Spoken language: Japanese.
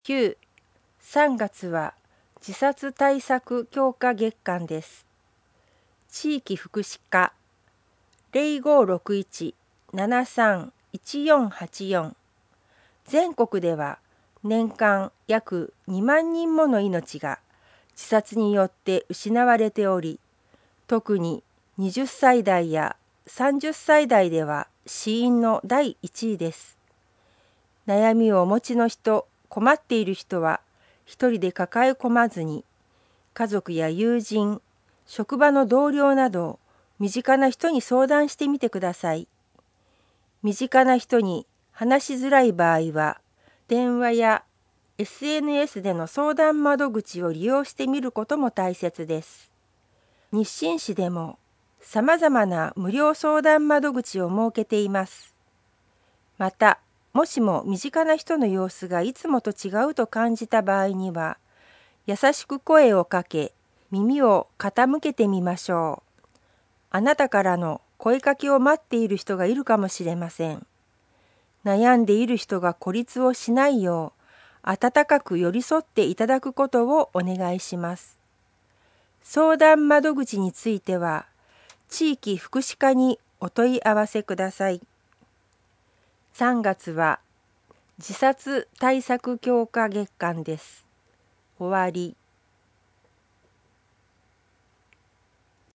9、3月は自殺対策強化月間です。地域福祉課 0561-731484 全国では年間約2万人もの命が自殺によって失われており、特に20歳代や30歳代では死因の第1位です。悩みをお持ちの人、困っている人は一人で抱え込まずに、家族や友人、職場の同僚など身近な人に相談してみてください。身近な人に話しづらい場合は、電話や SNS での相談窓口を利用してみることも大切です。日清市でもさまざまな無料相談窓口を設けています。また、もしも身近な人の様子がいつもと違うと感じた場合には、優しく声をかけ、耳を傾けてみましょう。あなたからの声かけを待っている人がいるかもしれません。悩んでいる人が孤立をしないよう、温かく寄り添っていただくことをお願いします。相談窓口については、地域福祉課にお問い合わせください。3月は自殺対策強化月間です。終わり。